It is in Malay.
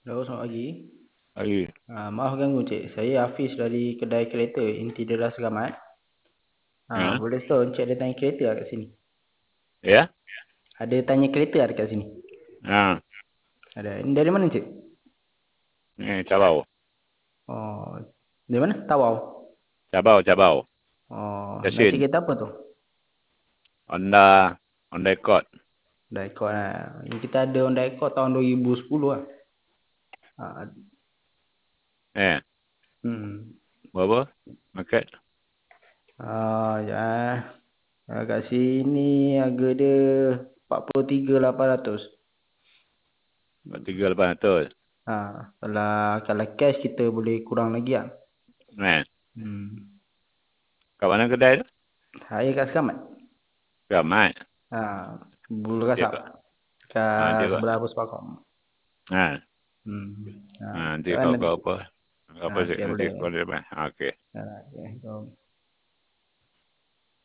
Halo, selamat pagi. Lagi. Maaf ganggu cik. Saya Hafiz dari kedai kereta Inti Deras Selamat. Ya. Boleh tahu cik ada tanya kereta tak kat sini? Ya. Ada tanya kereta tak kat sini? Ha. Ada. Ini dari mana cik? Ni cabau. Oh, dari mana? Tawau. Cabau. Oh, nak cik Yasin. kereta apa tu? Honda Accord. Honda Accord lah. Ini kita ada Honda Accord tahun 2010 lah. Ah, Eh. hmm. Berapa? Market. Ya. Kat sini harga dia 43,800. 3,800. Kalau cash kita boleh kurang lagi lah. Eh. Hmm. Kat mana kedai tu? Saya kat Selamat. Ramai. Bulu Dia Kasap. kat. Dia Kat kat. sebelah Puspakom. Ha. Hmm. Nanti Kat kau mana? apa? Apa sih? Okey Nanti boleh. kau dia. Okey. Okey.